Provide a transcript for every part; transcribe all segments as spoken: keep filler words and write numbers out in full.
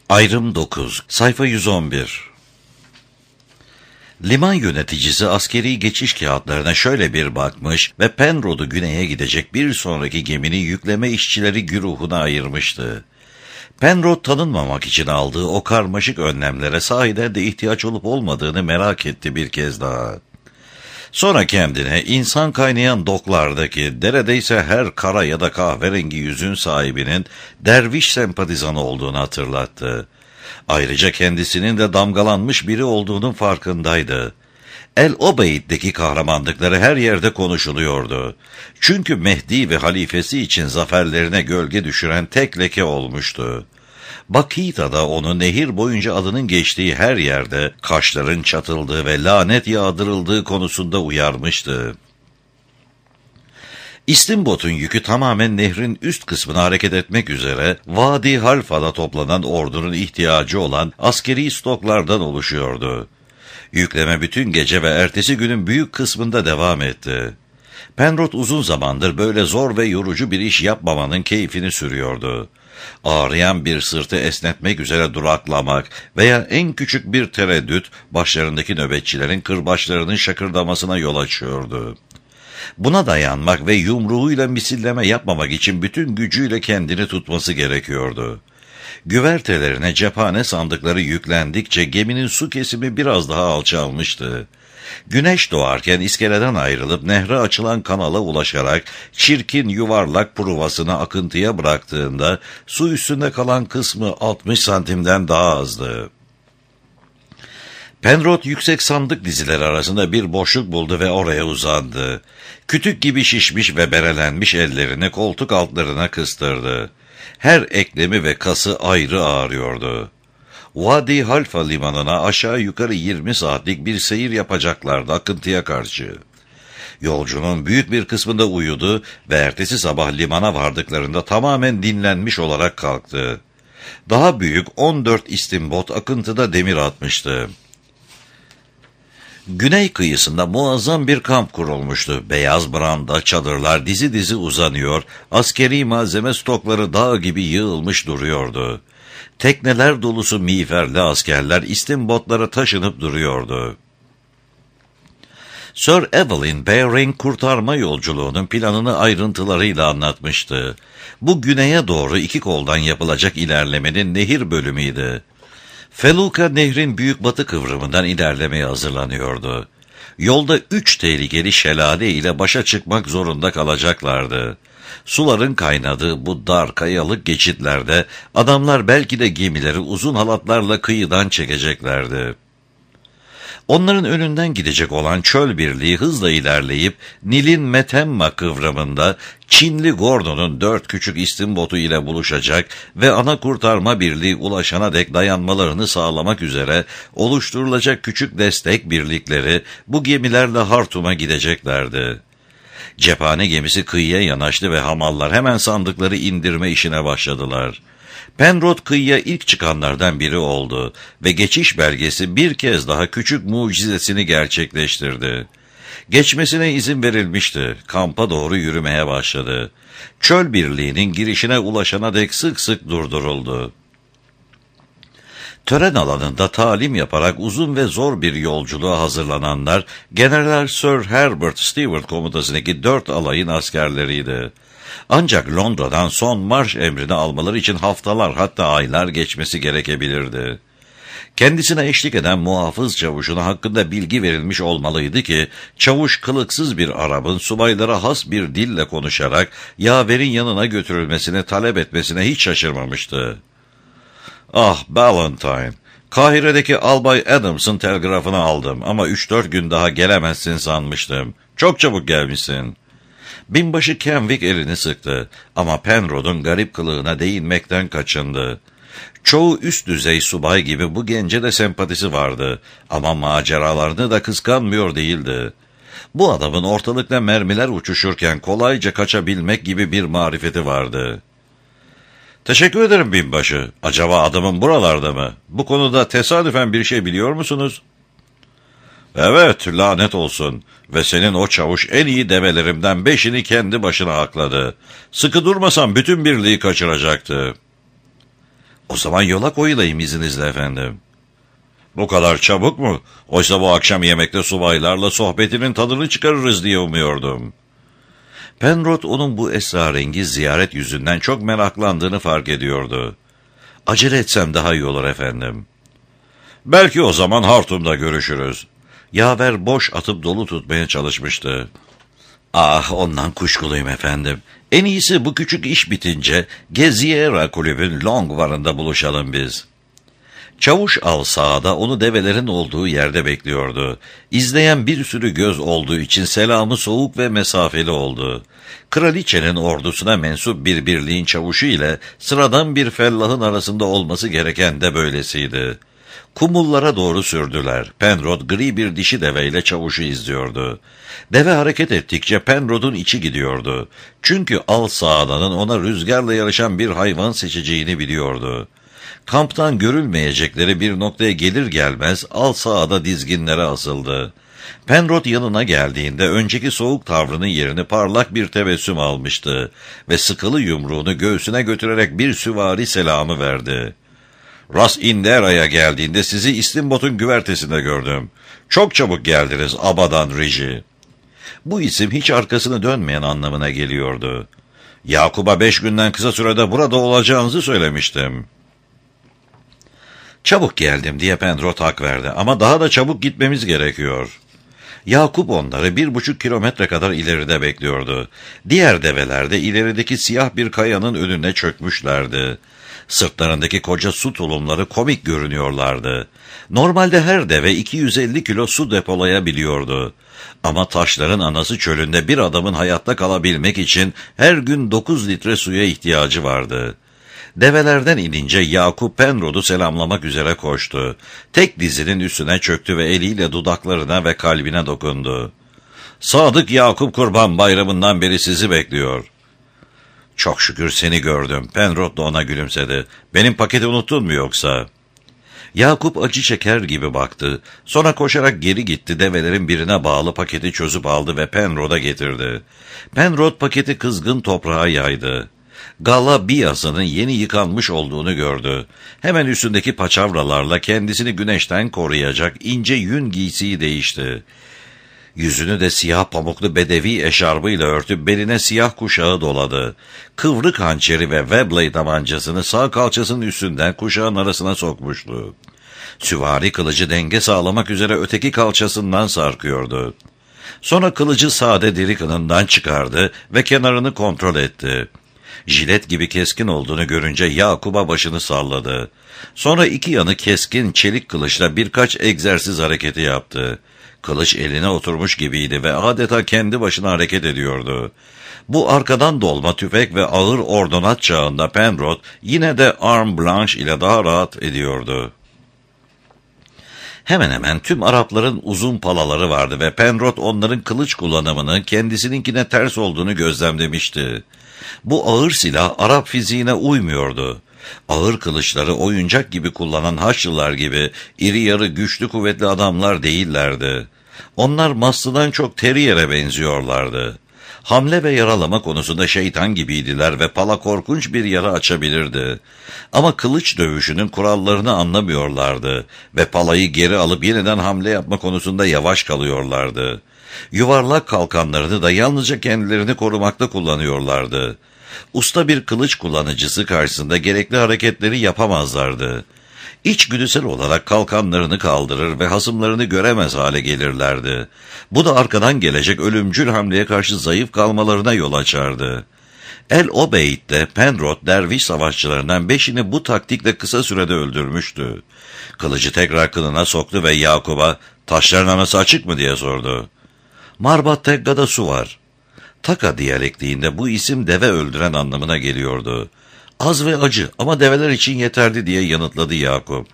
Ayrım dokuz, sayfa yüz on bir. Liman yöneticisi askeri geçiş kağıtlarına şöyle bir bakmış ve Penrose'u güneye gidecek bir sonraki geminin yükleme işçileri güruhuna ayırmıştı. Penrose tanınmamak için aldığı o karmaşık önlemlere sahiden de ihtiyaç olup olmadığını merak etti bir kez daha. Sonra kendine insan kaynayan doklardaki neredeyse her kara ya da kahverengi yüzün sahibinin derviş sempatizanı olduğunu hatırlattı. Ayrıca kendisinin de damgalanmış biri olduğunun farkındaydı. El Obeid'deki kahramanlıkları her yerde konuşuluyordu. Çünkü Mehdi ve halifesi için zaferlerine gölge düşüren tek leke olmuştu. Bakita'da onu nehir boyunca adının geçtiği her yerde kaşların çatıldığı ve lanet yağdırıldığı konusunda uyarmıştı. İstimbot'un yükü tamamen nehrin üst kısmına hareket etmek üzere Vadi Halfa'da toplanan ordunun ihtiyacı olan askeri stoklardan oluşuyordu. Yükleme bütün gece ve ertesi günün büyük kısmında devam etti. Penrose uzun zamandır böyle zor ve yorucu bir iş yapmamanın keyfini sürüyordu. Ağrıyan bir sırtı esnetmek üzere duraklamak veya en küçük bir tereddüt başlarındaki nöbetçilerin kırbaçlarının şakırdamasına yol açıyordu. Buna dayanmak ve yumruğuyla misilleme yapmamak için bütün gücüyle kendini tutması gerekiyordu. Güvertelerine cephane sandıkları yüklendikçe geminin su kesimi biraz daha alçalmıştı. Güneş doğarken iskeleden ayrılıp nehre açılan kanala ulaşarak çirkin yuvarlak pruvasını akıntıya bıraktığında su üstünde kalan kısmı altmış santimden daha azdı. Penrose yüksek sandık dizileri arasında bir boşluk buldu ve oraya uzandı. Kütük gibi şişmiş ve berelenmiş ellerini koltuk altlarına kıstırdı. Her eklemi ve kası ayrı ağrıyordu. Vadi Halfa limanına aşağı yukarı yirmi saatlik bir seyir yapacaklardı akıntıya karşı. Yolcunun büyük bir kısmında uyudu ve ertesi sabah limana vardıklarında tamamen dinlenmiş olarak kalktı. Daha büyük on dört istimbot akıntıda demir atmıştı. Güney kıyısında muazzam bir kamp kurulmuştu. Beyaz branda çadırlar dizi dizi uzanıyor, askeri malzeme stokları dağ gibi yığılmış duruyordu. Tekneler dolusu miğferli askerler istimbotlara taşınıp duruyordu. Sir Evelyn Baring kurtarma yolculuğunun planını ayrıntılarıyla anlatmıştı. Bu güneye doğru iki koldan yapılacak ilerlemenin nehir bölümüydü. Feluka nehrin büyük batı kıvrımından ilerlemeye hazırlanıyordu. Yolda üç tehlikeli şelale ile başa çıkmak zorunda kalacaklardı. Suların kaynadığı bu dar kayalık geçitlerde adamlar belki de gemileri uzun halatlarla kıyıdan çekeceklerdi. Onların önünden gidecek olan çöl birliği hızla ilerleyip Nil'in Metemma kıvrımında Çinli Gordon'un dört küçük istimbotu ile buluşacak ve ana kurtarma birliği ulaşana dek dayanmalarını sağlamak üzere oluşturulacak küçük destek birlikleri bu gemilerle Hartum'a gideceklerdi. Cephane gemisi kıyıya yanaştı ve hamallar hemen sandıkları indirme işine başladılar. Penrose kıyıya ilk çıkanlardan biri oldu ve geçiş belgesi bir kez daha küçük mucizesini gerçekleştirdi. Geçmesine izin verilmişti. Kampa doğru yürümeye başladı. Çöl birliğinin girişine ulaşana dek sık sık durduruldu. Tören alanında talim yaparak uzun ve zor bir yolculuğa hazırlananlar General Sir Herbert Stewart komutasındaki dört alayın askerleriydi. Ancak Londra'dan son marş emrini almaları için haftalar hatta aylar geçmesi gerekebilirdi. Kendisine eşlik eden muhafız çavuşuna hakkında bilgi verilmiş olmalıydı ki, çavuş kılıksız bir Arap'ın subaylara has bir dille konuşarak yaverin yanına götürülmesini talep etmesine hiç şaşırmamıştı. "Ah Ballantyne, Kahire'deki Albay Adams'ın telgrafını aldım ama üç dört gün daha gelemezsin sanmıştım. Çok çabuk gelmişsin." Binbaşı Kenwick elini sıktı ama Penrose'un garip kılığına değinmekten kaçındı. Çoğu üst düzey subay gibi bu gence de sempatisi vardı ama maceralarını da kıskanmıyor değildi. Bu adamın ortalıkta mermiler uçuşurken kolayca kaçabilmek gibi bir marifeti vardı. "Teşekkür ederim binbaşı. Acaba adamın buralarda mı? Bu konuda tesadüfen bir şey biliyor musunuz?" "Evet, lanet olsun. Ve senin o çavuş en iyi develerimden beşini kendi başına akladı. Sıkı durmasam bütün birliği kaçıracaktı." O zaman yola koyulayım izninizle efendim. Bu kadar çabuk mu? Oysa bu akşam yemekte subaylarla sohbetinin tadını çıkarırız diye umuyordum. Penrod onun bu esrarengiz ziyaret yüzünden çok meraklandığını fark ediyordu. Acele etsem daha iyi olur efendim. Belki o zaman Hartum'da görüşürüz. Yaver boş atıp dolu tutmaya çalışmıştı. Ah, ondan kuşkuluyum efendim. En iyisi bu küçük iş bitince Geziera kulübün Long Bar'ında buluşalım biz. Çavuş Al sağda onu develerin olduğu yerde bekliyordu. İzleyen bir sürü göz olduğu için selamı soğuk ve mesafeli oldu. Kraliçenin ordusuna mensup bir birliğin çavuşu ile sıradan bir fellahın arasında olması gereken de böylesiydi. Kumullara doğru sürdüler. Penrod gri bir dişi deveyle çavuşu izliyordu. Deve hareket ettikçe Penrod'un içi gidiyordu. Çünkü Al Saada'nın ona rüzgarla yarışan bir hayvan seçeceğini biliyordu. Kamptan görülmeyecekleri bir noktaya gelir gelmez Al Saada dizginlere asıldı. Penrod yanına geldiğinde önceki soğuk tavrının yerini parlak bir tebessüm almıştı ve sıkılı yumruğunu göğsüne götürerek bir süvari selamı verdi. Ras Indera'ya geldiğinde sizi İstimbot'un güvertesinde gördüm. Çok çabuk geldiniz Abadan Riji. Bu isim hiç arkasını dönmeyen anlamına geliyordu. Yakup'a beş günden kısa sürede burada olacağınızı söylemiştim. Çabuk geldim diye Penrod hak verdi ama daha da çabuk gitmemiz gerekiyor. Yakup onları bir buçuk kilometre kadar ileride bekliyordu. Diğer develer de ilerideki siyah bir kayanın önüne çökmüşlerdi. Sırtlarındaki koca su tulumları komik görünüyorlardı. Normalde her deve iki yüz elli kilo su depolayabiliyordu. Ama taşların anası çölünde bir adamın hayatta kalabilmek için her gün dokuz litre suya ihtiyacı vardı. Develerden inince Yakup Penrod'u selamlamak üzere koştu. Tek dizinin üstüne çöktü ve eliyle dudaklarına ve kalbine dokundu. Sadık Yakup Kurban Bayramı'ndan beri sizi bekliyor. Çok şükür seni gördüm. Penrod da ona gülümsedi. Benim paketi unuttun mu yoksa? Yakup acı çeker gibi baktı. Sonra koşarak geri gitti, develerin birine bağlı paketi çözüp aldı ve Penrod'a getirdi. Penrod paketi kızgın toprağa yaydı. Gala Bias'ının yeni yıkanmış olduğunu gördü. Hemen üstündeki paçavralarla kendisini güneşten koruyacak ince yün giysiyi değişti. Yüzünü de siyah pamuklu bedevi eşarbıyla örtüp beline siyah kuşağı doladı. Kıvrık hançeri ve Webley tabancasını sağ kalçasının üstünden kuşağın arasına sokmuştu. Süvari kılıcı denge sağlamak üzere öteki kalçasından sarkıyordu. Sonra kılıcı sade deri kınından çıkardı ve kenarını kontrol etti. Jilet gibi keskin olduğunu görünce Yakup'a başını salladı. Sonra iki yanı keskin çelik kılıçla birkaç egzersiz hareketi yaptı. Kılıç eline oturmuş gibiydi ve adeta kendi başına hareket ediyordu. Bu arkadan dolma tüfek ve ağır ordonat çağında Penrod yine de arm blanche ile daha rahat ediyordu. Hemen hemen tüm Arapların uzun palaları vardı ve Penrod onların kılıç kullanımının kendisininkine ters olduğunu gözlemlemişti. Bu ağır silah Arap fiziğine uymuyordu. Ağır kılıçları oyuncak gibi kullanan Haçlılar gibi iri yarı güçlü kuvvetli adamlar değillerdi. Onlar Maslı'dan çok teriyere benziyorlardı. Hamle ve yaralama konusunda şeytan gibiydiler ve pala korkunç bir yara açabilirdi. Ama kılıç dövüşünün kurallarını anlamıyorlardı ve palayı geri alıp yeniden hamle yapma konusunda yavaş kalıyorlardı. Yuvarlak kalkanlarını da yalnızca kendilerini korumakta kullanıyorlardı. Usta bir kılıç kullanıcısı karşısında gerekli hareketleri yapamazlardı. İçgüdüsel olarak kalkanlarını kaldırır ve hasımlarını göremez hale gelirlerdi. Bu da arkadan gelecek ölümcül hamleye karşı zayıf kalmalarına yol açardı. El Obeid'de Penrod derviş savaşçılarından beşini bu taktikle kısa sürede öldürmüştü. Kılıcı tekrar kınına soktu ve Yakup'a "Taşların anası açık mı?" diye sordu. Marbat Tegga'da su var. Taka diyalektiğinde bu isim deve öldüren anlamına geliyordu. Az ve acı ama develer için yeterli diye yanıtladı Yakup.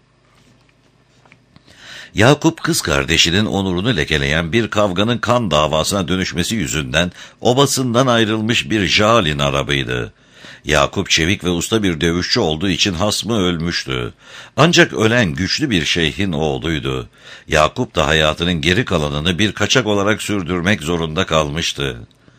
Yakup kız kardeşinin onurunu lekeleyen bir kavganın kan davasına dönüşmesi yüzünden obasından ayrılmış bir Jalin Arabıydı. Yakup çevik ve usta bir dövüşçü olduğu için hasmı ölmüştü. Ancak ölen güçlü bir şeyhin oğluydu. Yakup da hayatının geri kalanını bir kaçak olarak sürdürmek zorunda kalmıştı.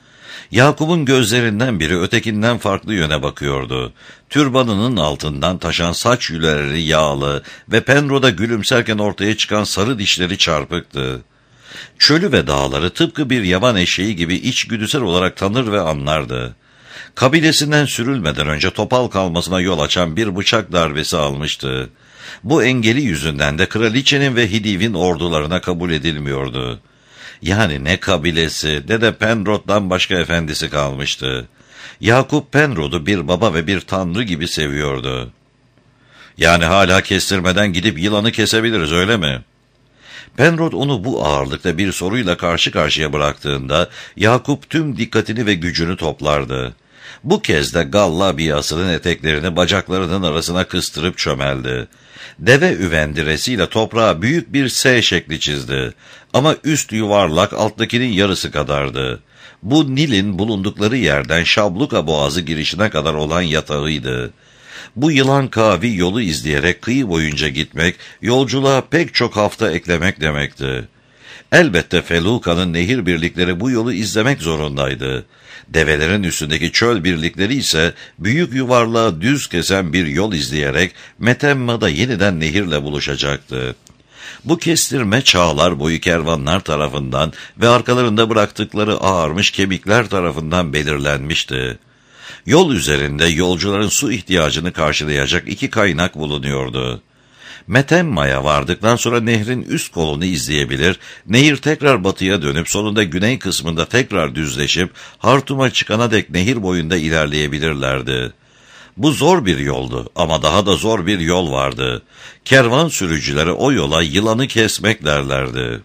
Yakup'un gözlerinden biri ötekinden farklı yöne bakıyordu. Türbanının altından taşan saç yüleri yağlı ve Penrod'a gülümserken ortaya çıkan sarı dişleri çarpıktı. Çölü ve dağları tıpkı bir yaban eşeği gibi içgüdüsel olarak tanır ve anlardı. Kabilesinden sürülmeden önce topal kalmasına yol açan bir bıçak darbesi almıştı. Bu engeli yüzünden de kraliçenin ve Hidiv'in ordularına kabul edilmiyordu. Yani ne kabilesi ne de Penrod'dan başka efendisi kalmıştı. Yakup Penrod'u bir baba ve bir tanrı gibi seviyordu. Yani hala kestirmeden gidip yılanı kesebiliriz, öyle mi? Penrod onu bu ağırlıkta bir soruyla karşı karşıya bıraktığında Yakup tüm dikkatini ve gücünü toplardı. Bu kez de Gallabiyasının eteklerini bacaklarının arasına kıstırıp çömeldi. Deve üvendiresiyle toprağa büyük bir S şekli çizdi. Ama üst yuvarlak, alttakinin yarısı kadardı. Bu Nil'in bulundukları yerden Şabluka Boğazı girişine kadar olan yatağıydı. Bu yılan kavi yolu izleyerek kıyı boyunca gitmek, yolculuğa pek çok hafta eklemek demekti. Elbette Feluka'nın nehir birlikleri bu yolu izlemek zorundaydı. Develerin üstündeki çöl birlikleri ise büyük yuvarlağı düz kesen bir yol izleyerek Metemma'da yeniden nehirle buluşacaktı. Bu kestirme çağlar boyu kervanlar tarafından ve arkalarında bıraktıkları ağarmış kemikler tarafından belirlenmişti. Yol üzerinde yolcuların su ihtiyacını karşılayacak iki kaynak bulunuyordu. Metemma'ya vardıktan sonra nehrin üst kolunu izleyebilir, nehir tekrar batıya dönüp sonunda güney kısmında tekrar düzleşip Hartum'a çıkana dek nehir boyunda ilerleyebilirlerdi. Bu zor bir yoldu ama daha da zor bir yol vardı. Kervan sürücüleri o yola yılanı kesmek derlerdi.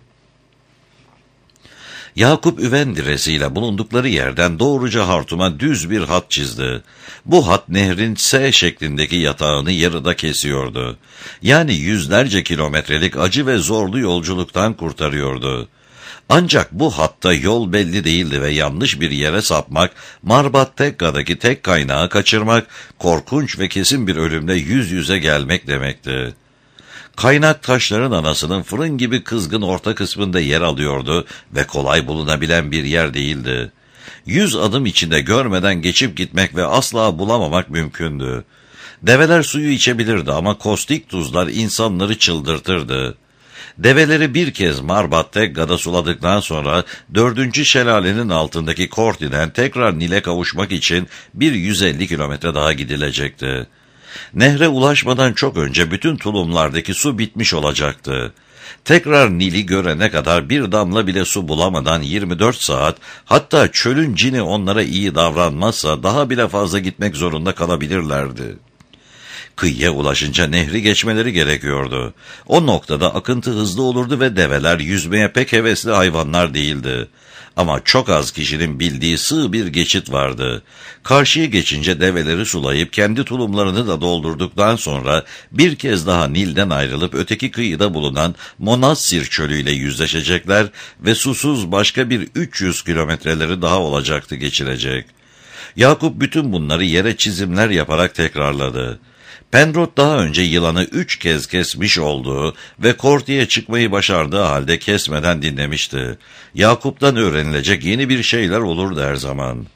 Yakup üvendiresiyle bulundukları yerden doğruca Hartum'a düz bir hat çizdi. Bu hat nehrin S şeklindeki yatağını yarıda kesiyordu. Yani yüzlerce kilometrelik acı ve zorlu yolculuktan kurtarıyordu. Ancak bu hatta yol belli değildi ve yanlış bir yere sapmak, Marbat Tekka'daki tek kaynağı kaçırmak, korkunç ve kesin bir ölümle yüz yüze gelmek demekti. Kaynak taşların anasının fırın gibi kızgın orta kısmında yer alıyordu ve kolay bulunabilen bir yer değildi. Yüz adım içinde görmeden geçip gitmek ve asla bulamamak mümkündü. Develer suyu içebilirdi ama kostik tuzlar insanları çıldırtırdı. Develeri bir kez Marbat Tekka'da suladıktan sonra dördüncü şelalenin altındaki Korti'den tekrar Nil'e kavuşmak için bir yüz elli kilometre daha gidilecekti. Nehre ulaşmadan çok önce bütün tulumlardaki su bitmiş olacaktı. Tekrar Nil'i görene kadar bir damla bile su bulamadan yirmi dört saat, hatta çölün cini onlara iyi davranmazsa daha bile fazla gitmek zorunda kalabilirlerdi. Kıyıya ulaşınca nehri geçmeleri gerekiyordu. O noktada akıntı hızlı olurdu ve develer yüzmeye pek hevesli hayvanlar değildi. Ama çok az kişinin bildiği sığ bir geçit vardı. Karşıya geçince develeri sulayıp kendi tulumlarını da doldurduktan sonra bir kez daha Nil'den ayrılıp öteki kıyıda bulunan Monassir çölüyle yüzleşecekler ve susuz başka bir üç yüz kilometreleri daha olacaktı geçirecek. Yakup bütün bunları yere çizimler yaparak tekrarladı. Penrod daha önce yılanı üç kez kesmiş olduğu ve Korti'ye çıkmayı başardığı halde kesmeden dinlemişti. Yakup'tan öğrenilecek yeni bir şeyler olurdu her zaman.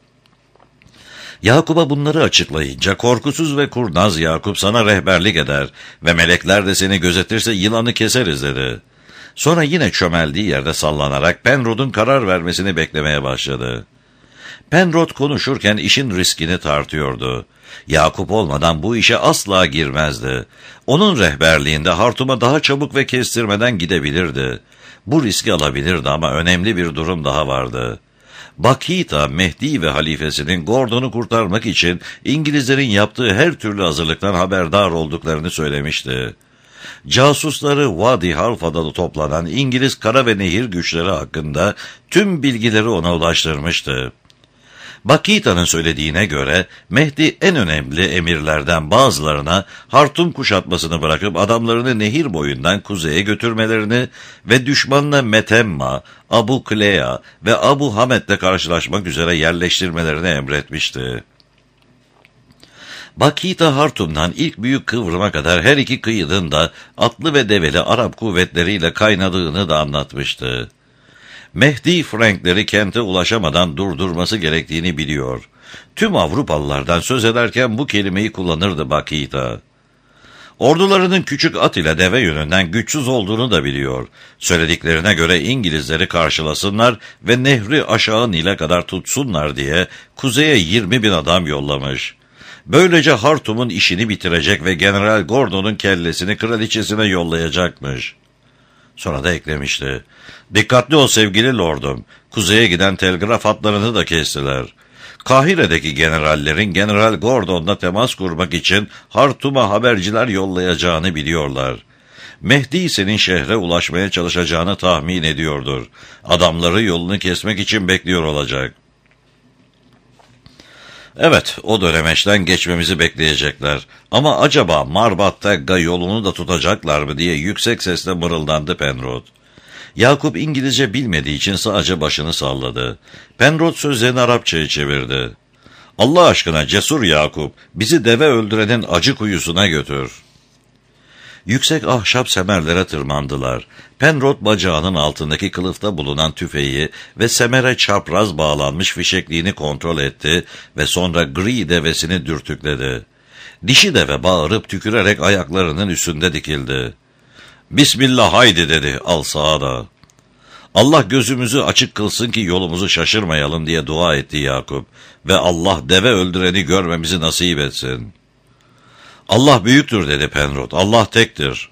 Yakup'a bunları açıklayınca korkusuz ve kurnaz Yakup sana rehberlik eder ve melekler de seni gözetirse yılanı keseriz dedi. Sonra yine çömeldiği yerde sallanarak Penrod'un karar vermesini beklemeye başladı. Penrod konuşurken işin riskini tartıyordu. Yakup olmadan bu işe asla girmezdi. Onun rehberliğinde Hartum'a daha çabuk ve kestirmeden gidebilirdi. Bu riski alabilirdi ama önemli bir durum daha vardı. Bakita, Mehdi ve halifesinin Gordon'u kurtarmak için İngilizlerin yaptığı her türlü hazırlıktan haberdar olduklarını söylemişti. Casusları Vadi Halfa'da toplanan İngiliz kara ve nehir güçleri hakkında tüm bilgileri ona ulaştırmıştı. Bakita'nın söylediğine göre Mehdi en önemli emirlerden bazılarına Hartum kuşatmasını bırakıp adamlarını nehir boyundan kuzeye götürmelerini ve düşmanla Metemma, Abu Klea ve Abu Hamed'le karşılaşmak üzere yerleştirmelerini emretmişti. Bakita Hartum'dan ilk büyük kıvrıma kadar her iki kıyının da atlı ve develi Arap kuvvetleriyle kaynadığını da anlatmıştı. Mehdi Frankleri kente ulaşamadan durdurması gerektiğini biliyor. Tüm Avrupalılardan söz ederken bu kelimeyi kullanırdı Bakita. Ordularının küçük at ile deve yönünden güçsüz olduğunu da biliyor. Söylediklerine göre İngilizleri karşılasınlar ve nehri aşağı Nil'e kadar tutsunlar diye kuzeye yirmi bin adam yollamış. Böylece Hartum'un işini bitirecek ve General Gordon'un kellesini kraliçesine yollayacakmış. Sonra da eklemişti. Dikkatli ol sevgili lordum, kuzeye giden telgraf hatlarını da kestiler. Kahire'deki generallerin General Gordon'la temas kurmak için Hartum'a haberciler yollayacağını biliyorlar. Mehdi senin şehre ulaşmaya çalışacağını tahmin ediyordur. Adamları yolunu kesmek için bekliyor olacak. Evet, o dönemeçten geçmemizi bekleyecekler. Ama acaba Marbat Tegga yolunu da tutacaklar mı diye yüksek sesle mırıldandı Penrod. Yakup İngilizce bilmediği için sadece başını salladı. Penrod sözlerini Arapçaya çevirdi. Allah aşkına cesur Yakup, bizi deve öldürenin acı kuyusuna götür. Yüksek ahşap semerlere tırmandılar. Penrod bacağının altındaki kılıfta bulunan tüfeği ve semere çapraz bağlanmış fişekliğini kontrol etti ve sonra gri devesini dürtükledi. Dişi deve bağırıp tükürerek ayaklarının üstünde dikildi. Bismillah haydi dedi, al sağa da. Allah gözümüzü açık kılsın ki yolumuzu şaşırmayalım diye dua etti Yakup ve Allah deve öldüreni görmemizi nasip etsin. Allah büyüktür dedi Penrod, Allah tektir.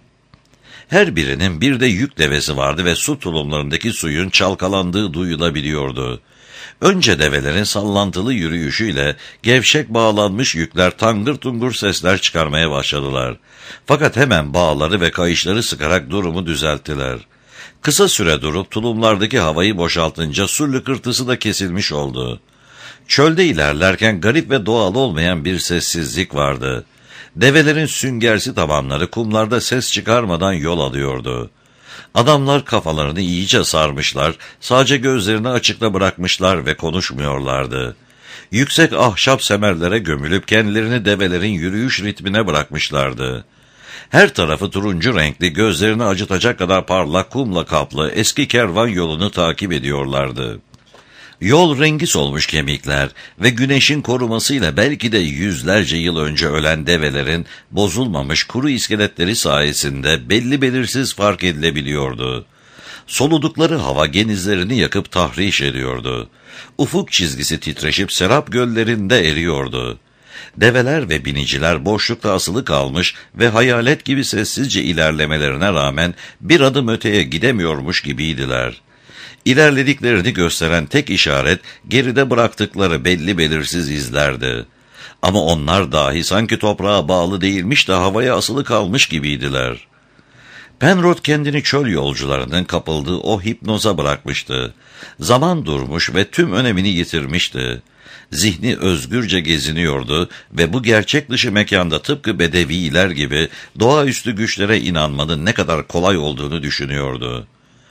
Her birinin bir de yük devesi vardı ve su tulumlarındaki suyun çalkalandığı duyulabiliyordu. Önce develerin sallantılı yürüyüşüyle gevşek bağlanmış yükler tangır tungur sesler çıkarmaya başladılar. Fakat hemen bağları ve kayışları sıkarak durumu düzelttiler. Kısa süre durup tulumlardaki havayı boşaltınca su lıkırtısı da kesilmiş oldu. Çölde ilerlerken garip ve doğal olmayan bir sessizlik vardı. Develerin süngersi tabanları kumlarda ses çıkarmadan yol alıyordu. Adamlar kafalarını iyice sarmışlar, sadece gözlerini açıkta bırakmışlar ve konuşmuyorlardı. Yüksek ahşap semerlere gömülüp kendilerini develerin yürüyüş ritmine bırakmışlardı. Her tarafı turuncu renkli, gözlerini acıtacak kadar parlak kumla kaplı eski kervan yolunu takip ediyorlardı. Yol rengi solmuş kemikler ve güneşin korumasıyla belki de yüzlerce yıl önce ölen develerin bozulmamış kuru iskeletleri sayesinde belli belirsiz fark edilebiliyordu. Soludukları hava genizlerini yakıp tahriş ediyordu. Ufuk çizgisi titreşip serap göllerinde eriyordu. Develer ve biniciler boşlukta asılı kalmış ve hayalet gibi sessizce ilerlemelerine rağmen bir adım öteye gidemiyormuş gibiydiler. İlerlediklerini gösteren tek işaret geride bıraktıkları belli belirsiz izlerdi. Ama onlar dahi sanki toprağa bağlı değilmiş de havaya asılı kalmış gibiydiler. Penrod kendini çöl yolcularının kapıldığı o hipnoza bırakmıştı. Zaman durmuş ve tüm önemini yitirmişti. Zihni özgürce geziniyordu ve bu gerçek dışı mekanda tıpkı bedeviler gibi doğaüstü güçlere inanmanın ne kadar kolay olduğunu düşünüyordu.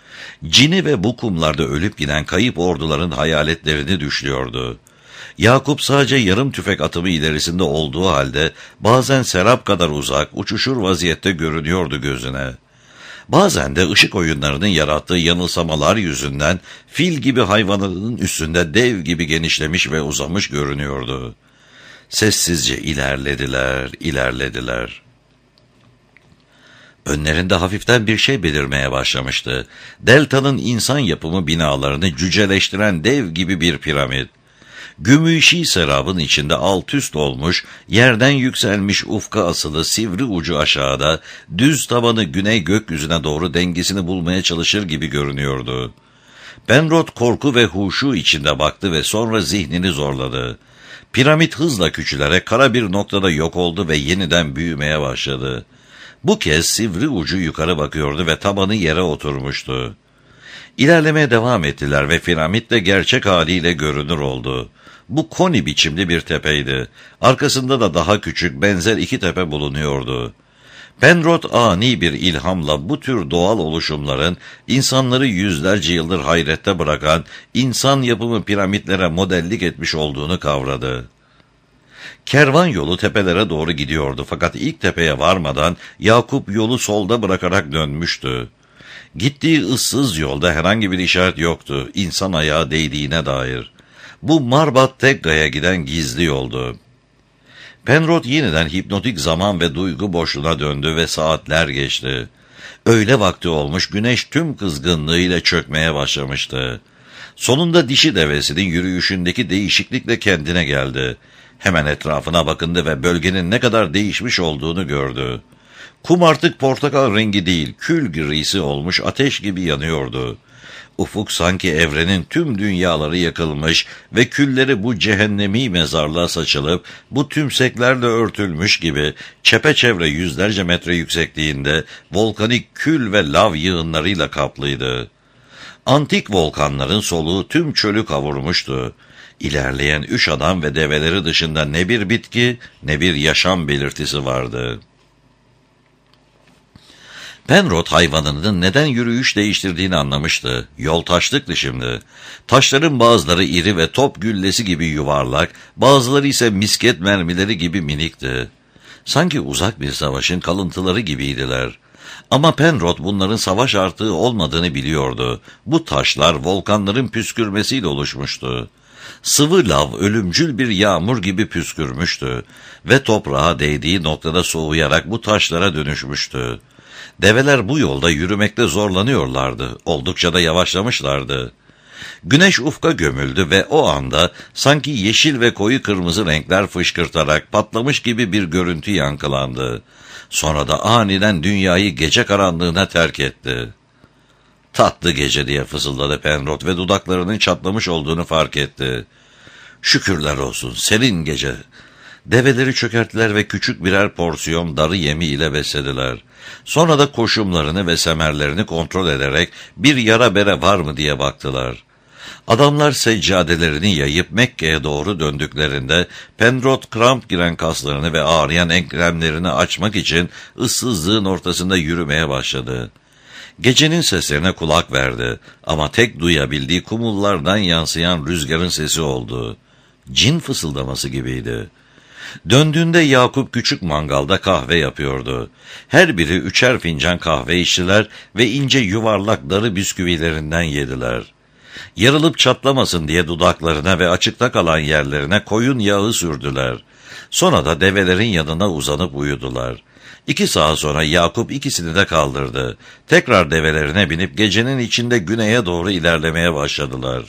Cini ve bu kumlarda ölüp giden kayıp orduların hayaletlerini düşlüyordu. Yakup sadece yarım tüfek atımı ilerisinde olduğu halde bazen serap kadar uzak, uçuşur vaziyette görünüyordu gözüne. Bazen de ışık oyunlarının yarattığı yanılsamalar yüzünden fil gibi hayvanının üstünde dev gibi genişlemiş ve uzamış görünüyordu. Sessizce ilerlediler, ilerlediler. Önlerinde hafiften bir şey belirmeye başlamıştı. Delta'nın insan yapımı binalarını cüceleştiren dev gibi bir piramit. Gümüşi serabın içinde alt üst olmuş, yerden yükselmiş ufka asılı sivri ucu aşağıda, düz tabanı güney gökyüzüne doğru dengesini bulmaya çalışır gibi görünüyordu. Penrod korku ve huşu içinde baktı ve sonra zihnini zorladı. Piramit hızla küçülerek kara bir noktada yok oldu ve yeniden büyümeye başladı. Bu kez sivri ucu yukarı bakıyordu ve tabanı yere oturmuştu. İlerlemeye devam ettiler ve piramit de gerçek haliyle görünür oldu. Bu koni biçimli bir tepeydi. Arkasında da daha küçük benzer iki tepe bulunuyordu. Penrod ani bir ilhamla bu tür doğal oluşumların insanları yüzlerce yıldır hayrette bırakan insan yapımı piramitlere modellik etmiş olduğunu kavradı. Kervan yolu tepelere doğru gidiyordu fakat ilk tepeye varmadan Yakup yolu solda bırakarak dönmüştü. Gittiği ıssız yolda herhangi bir işaret yoktu, insan ayağı değdiğine dair. Bu Marbat Tegga'ya giden gizli yoldu. Penrod yeniden hipnotik zaman ve duygu boşluğuna döndü ve saatler geçti. Öğle vakti olmuş, güneş tüm kızgınlığıyla çökmeye başlamıştı. Sonunda dişi devesinin yürüyüşündeki değişiklikle kendine geldi. Hemen etrafına bakındı ve bölgenin ne kadar değişmiş olduğunu gördü. Kum artık portakal rengi değil, kül grisi olmuş, ateş gibi yanıyordu. Ufuk sanki evrenin tüm dünyaları yakılmış ve külleri bu cehennemi mezarlığa saçılıp bu tümseklerle örtülmüş gibi çepeçevre yüzlerce metre yüksekliğinde volkanik kül ve lav yığınlarıyla kaplıydı. Antik volkanların soluğu tüm çölü kavurmuştu. İlerleyen üç adam ve develeri dışında ne bir bitki ne bir yaşam belirtisi vardı. Penrod hayvanının neden yürüyüş değiştirdiğini anlamıştı. Yol taşlıktı şimdi. Taşların bazıları iri ve top güllesi gibi yuvarlak, bazıları ise misket mermileri gibi minikti. Sanki uzak bir savaşın kalıntıları gibiydiler. Ama Penrod bunların savaş artığı olmadığını biliyordu. Bu taşlar volkanların püskürmesiyle oluşmuştu. Sıvı lav ölümcül bir yağmur gibi püskürmüştü ve toprağa değdiği noktada soğuyarak bu taşlara dönüşmüştü. Develer bu yolda yürümekte zorlanıyorlardı, oldukça da yavaşlamışlardı. Güneş ufka gömüldü ve o anda sanki yeşil ve koyu kırmızı renkler fışkırtarak patlamış gibi bir görüntü yankılandı. Sonra da aniden dünyayı gece karanlığına terk etti. "Tatlı gece," diye fısıldadı Penrod ve dudaklarının çatlamış olduğunu fark etti. "Şükürler olsun, serin gece." Develeri çökerttiler ve küçük birer porsiyon darı yemi ile beslediler. Sonra da koşumlarını ve semerlerini kontrol ederek bir yara bere var mı diye baktılar. Adamlar seccadelerini yayıp Mekke'ye doğru döndüklerinde Penrod kramp giren kaslarını ve ağrıyan eklemlerini açmak için ıssızlığın ortasında yürümeye başladı. Gecenin seslerine kulak verdi ama tek duyabildiği kumullardan yansıyan rüzgarın sesi oldu. Cin fısıldaması gibiydi. Döndüğünde Yakup küçük mangalda kahve yapıyordu. Her biri üçer fincan kahve içtiler ve ince yuvarlak darı bisküvilerinden yediler. Yarılıp çatlamasın diye dudaklarına ve açıkta kalan yerlerine koyun yağı sürdüler. Sonra da develerin yanına uzanıp uyudular. İki saat sonra Yakup ikisini de kaldırdı. Tekrar develerine binip gecenin içinde güneye doğru ilerlemeye başladılar.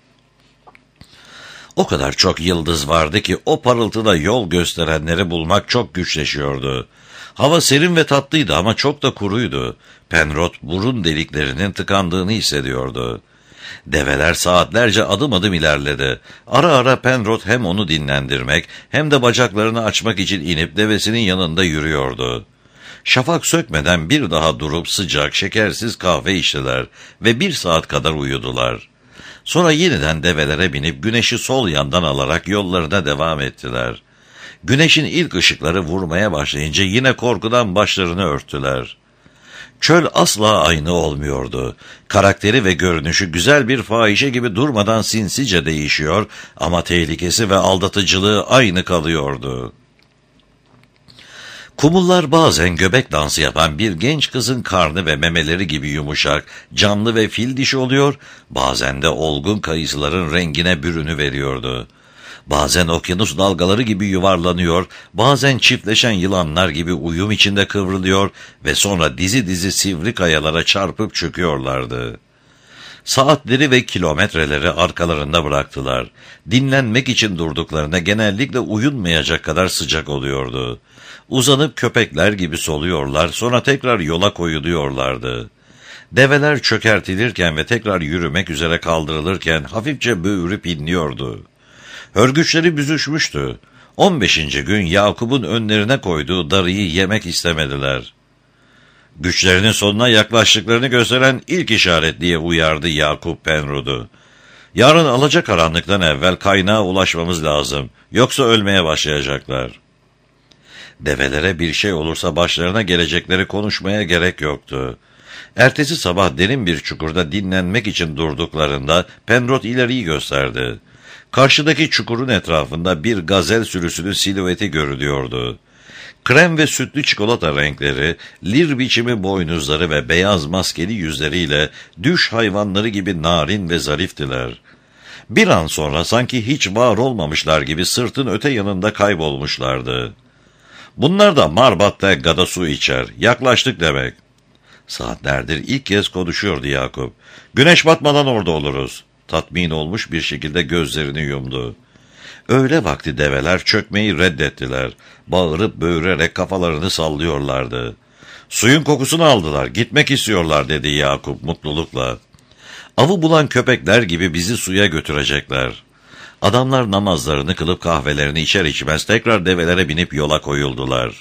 O kadar çok yıldız vardı ki o parıltıda yol gösterenleri bulmak çok güçleşiyordu. Hava serin ve tatlıydı ama çok da kuruydu. Penrod burun deliklerinin tıkandığını hissediyordu. Develer saatlerce adım adım ilerledi. Ara ara Penrod hem onu dinlendirmek hem de bacaklarını açmak için inip devesinin yanında yürüyordu. Şafak sökmeden bir daha durup sıcak, şekersiz kahve içtiler ve bir saat kadar uyudular. Sonra yeniden develere binip güneşi sol yandan alarak yollarına devam ettiler. Güneşin ilk ışıkları vurmaya başlayınca yine korkudan başlarını örttüler. Çöl asla aynı olmuyordu. Karakteri ve görünüşü güzel bir fahişe gibi durmadan sinsice değişiyor ama tehlikesi ve aldatıcılığı aynı kalıyordu. Kumullar bazen göbek dansı yapan bir genç kızın karnı ve memeleri gibi yumuşak, canlı ve fil dişi oluyor, bazen de olgun kayısıların rengine bürünü veriyordu. Bazen okyanus dalgaları gibi yuvarlanıyor, bazen çiftleşen yılanlar gibi uyum içinde kıvrılıyor ve sonra dizi dizi sivri kayalara çarpıp çöküyorlardı. Saatleri ve kilometreleri arkalarında bıraktılar. Dinlenmek için durduklarında genellikle uyunmayacak kadar sıcak oluyordu. Uzanıp köpekler gibi soluyorlar, sonra tekrar yola koyuluyorlardı. Develer çökertilirken ve tekrar yürümek üzere kaldırılırken hafifçe böğürüp inliyordu. Hörgüçleri büzüşmüştü. On beşinci gün Yakup'un önlerine koyduğu darıyı yemek istemediler. Güçlerinin sonuna yaklaştıklarını gösteren ilk işaret diye uyardı Yakup Penrod'u. Yarın alacakaranlıktan evvel kaynağa ulaşmamız lazım, yoksa ölmeye başlayacaklar. Develere bir şey olursa başlarına gelecekleri konuşmaya gerek yoktu. Ertesi sabah derin bir çukurda dinlenmek için durduklarında Penrod ileriyi gösterdi. Karşıdaki çukurun etrafında bir gazel sürüsünün silüeti görülüyordu. Krem ve sütlü çikolata renkleri, lir biçimi boynuzları ve beyaz maskeli yüzleriyle düş hayvanları gibi narin ve zariftiler. Bir an sonra sanki hiç var olmamışlar gibi sırtın öte yanında kaybolmuşlardı. Bunlar da Marbat'ta gada su içer. Yaklaştık demek. Saatlerdir ilk kez konuşuyordu Yakup. Güneş batmadan orada oluruz. Tatmin olmuş bir şekilde gözlerini yumdu. Öğle vakti develer çökmeyi reddettiler. Bağırıp böğürerek kafalarını sallıyorlardı. Suyun kokusunu aldılar, gitmek istiyorlar dedi Yakup mutlulukla. Avı bulan köpekler gibi bizi suya götürecekler. Adamlar namazlarını kılıp kahvelerini içer içmez tekrar develere binip yola koyuldular.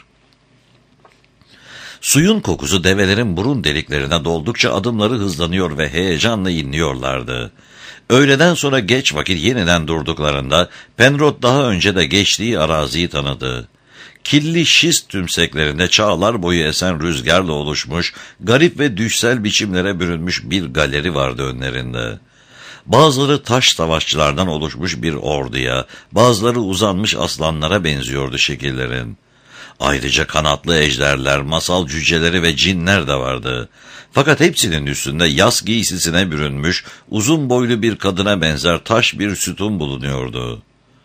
Suyun kokusu develerin burun deliklerine doldukça adımları hızlanıyor ve heyecanla inliyorlardı. Öğleden sonra geç vakit yeniden durduklarında Penrod daha önce de geçtiği araziyi tanıdı. Kirli şist tümseklerinde çağlar boyu esen rüzgarla oluşmuş, garip ve düşsel biçimlere bürünmüş bir galeri vardı önlerinde. Bazıları taş savaşçılardan oluşmuş bir orduya, bazıları uzanmış aslanlara benziyordu şekillerin. Ayrıca kanatlı ejderler, masal cüceleri ve cinler de vardı. Fakat hepsinin üstünde yas giysisine bürünmüş, uzun boylu bir kadına benzer taş bir sütun bulunuyordu.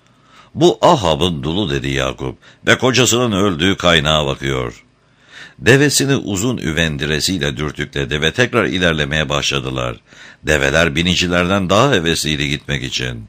Bu Ahab'ın dulu dedi Yakup ve kocasının öldüğü kaynağa bakıyor. Devesini uzun üvendiresiyle dürtükledi ve tekrar ilerlemeye başladılar. Develer binicilerden daha hevesliydi gitmek için.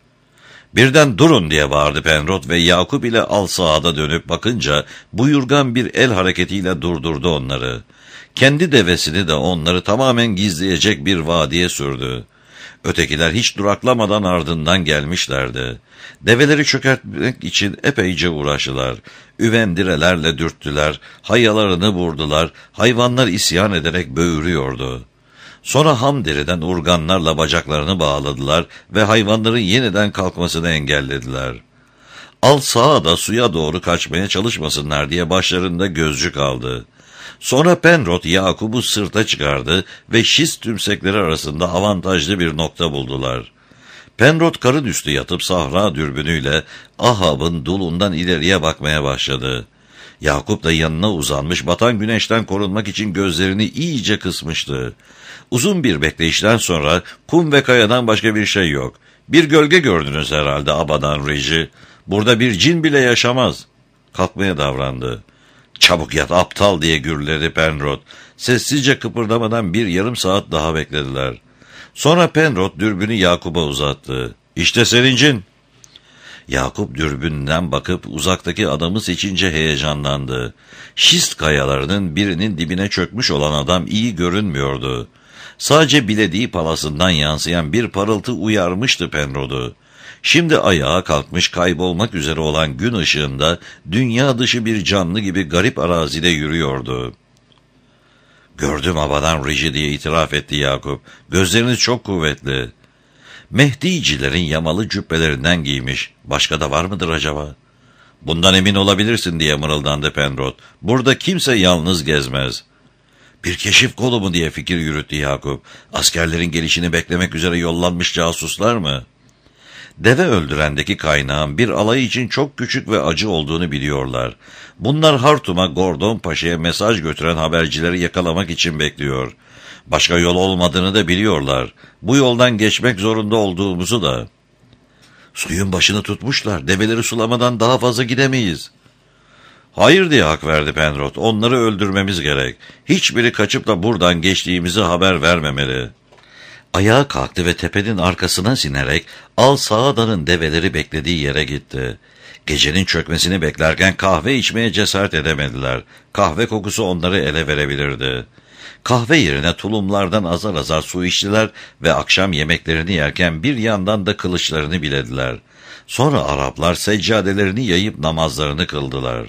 Birden durun diye bağırdı Penrod ve Yakup ile al sağda dönüp bakınca buyurgan bir el hareketiyle durdurdu onları. Kendi devesini de onları tamamen gizleyecek bir vadiye sürdü. Ötekiler hiç duraklamadan ardından gelmişlerdi. Develeri çökertmek için epeyce uğraştılar. Üvendirelerle dürttüler, hayalarını vurdular, hayvanlar isyan ederek böğürüyordu. Sonra ham deriden urganlarla bacaklarını bağladılar ve hayvanların yeniden kalkmasını engellediler. Al sağa da suya doğru kaçmaya çalışmasınlar diye başlarında gözcük aldı. Sonra Penrod Yakup'u sırta çıkardı ve şist tümsekleri arasında avantajlı bir nokta buldular. Penrod karın üstü yatıp sahra dürbünüyle Ahab'ın dulundan ileriye bakmaya başladı. Yakup da yanına uzanmış batan güneşten korunmak için gözlerini iyice kısmıştı. Uzun bir bekleyişten sonra kum ve kayadan başka bir şey yok. Bir gölge gördünüz herhalde Abadan Rici. Burada bir cin bile yaşamaz. Kalkmaya davrandı. Çabuk yat aptal diye gürledi Penrod. Sessizce kıpırdamadan bir yarım saat daha beklediler. Sonra Penrod dürbünü Yakup'a uzattı. İşte senin cin. Yakup dürbünden bakıp uzaktaki adamı seçince heyecanlandı. Şist kayalarının birinin dibine çökmüş olan adam iyi görünmüyordu. Sadece bilediği palasından yansıyan bir parıltı uyarmıştı Penrod'u. Şimdi ayağa kalkmış kaybolmak üzere olan gün ışığında dünya dışı bir canlı gibi garip arazide yürüyordu. Gördüm Abadan Rici diye itiraf etti Yakup. Gözleriniz çok kuvvetli. Mehdicilerin yamalı cübbelerinden giymiş. Başka da var mıdır acaba? Bundan emin olabilirsin diye mırıldandı Penrod. Burada kimse yalnız gezmez. Bir keşif kolu mu diye fikir yürüttü Yakup. Askerlerin gelişini beklemek üzere yollanmış casuslar mı? Deve öldürendeki kaynağın bir alay için çok küçük ve acı olduğunu biliyorlar. Bunlar Hartum'a Gordon Paşa'ya mesaj götüren habercileri yakalamak için bekliyor. Başka yol olmadığını da biliyorlar. Bu yoldan geçmek zorunda olduğumuzu da. Suyun başını tutmuşlar. Develeri sulamadan daha fazla gidemeyiz. Hayır diye hak verdi Penrod. Onları öldürmemiz gerek. Hiçbiri kaçıp da buradan geçtiğimizi haber vermemeli. Ayağa kalktı ve tepenin arkasına sinerek Al Saada'nın develeri beklediği yere gitti. Gecenin çökmesini beklerken kahve içmeye cesaret edemediler. Kahve kokusu onları ele verebilirdi. Kahve yerine tulumlardan azar azar su içtiler ve akşam yemeklerini yerken bir yandan da kılıçlarını bilediler. Sonra Araplar seccadelerini yayıp namazlarını kıldılar.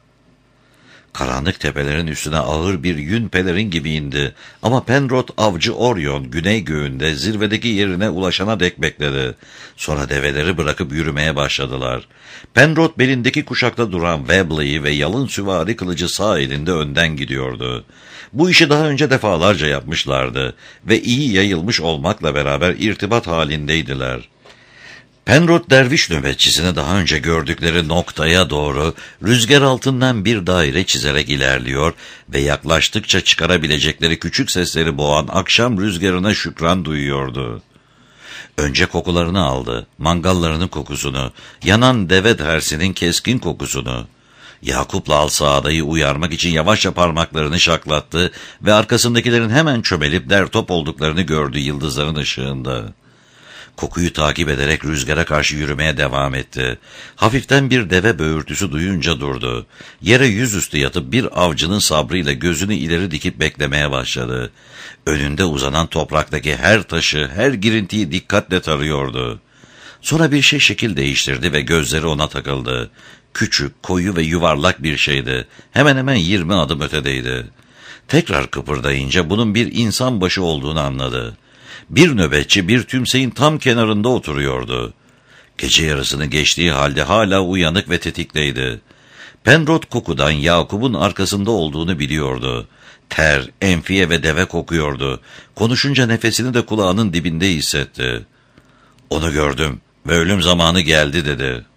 Karanlık tepelerin üstüne ağır bir yün pelerin gibi indi. Ama Penrod avcı Orion güney göğünde zirvedeki yerine ulaşana dek bekledi. Sonra develeri bırakıp yürümeye başladılar. Penrod belindeki kuşakta duran Webley'i ve yalın süvari kılıcı sağ elinde önden gidiyordu. Bu işi daha önce defalarca yapmışlardı ve iyi yayılmış olmakla beraber irtibat halindeydiler. Penrod derviş nöbetçisini daha önce gördükleri noktaya doğru rüzgar altından bir daire çizerek ilerliyor ve yaklaştıkça çıkarabilecekleri küçük sesleri boğan akşam rüzgarına şükran duyuyordu. Önce kokularını aldı, mangallarının kokusunu, yanan deve tersinin keskin kokusunu. Yakup'la Alsaada'yı uyarmak için yavaşça parmaklarını şaklattı ve arkasındakilerin hemen çömelip dertop olduklarını gördü yıldızların ışığında. Kokuyu takip ederek rüzgara karşı yürümeye devam etti. Hafiften bir deve böğürtüsü duyunca durdu. Yere yüzüstü yatıp bir avcının sabrıyla gözünü ileri dikip beklemeye başladı. Önünde uzanan topraktaki her taşı, her girintiyi dikkatle tarıyordu. Sonra bir şey şekil değiştirdi ve gözleri ona takıldı. Küçük, koyu ve yuvarlak bir şeydi. Hemen hemen yirmi adım ötedeydi. Tekrar kıpırdayınca bunun bir insan başı olduğunu anladı. Bir nöbetçi bir tümseyin tam kenarında oturuyordu. Gece yarısını geçtiği halde hala uyanık ve tetikteydi. Penrod kokudan Yakup'un arkasında olduğunu biliyordu. Ter, enfiye ve deve kokuyordu. Konuşunca nefesini de kulağının dibinde hissetti. "Onu gördüm ve ölüm zamanı geldi," dedi.